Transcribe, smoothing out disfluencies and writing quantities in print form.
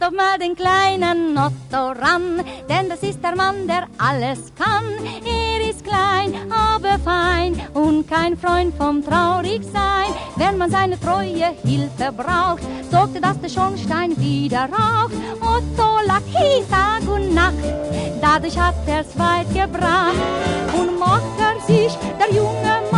doch mal den kleinen Otto ran, denn das ist der Mann, der alles kann. Er ist klein, aber fein und kein Freund vom Traurigsein. Wenn man seine treue Hilfe braucht, sorgt er, dass der Schornstein wieder raucht. Otto lag hieß Tag und Nacht, dadurch hat er's weit gebracht. Und macht er sich, der junge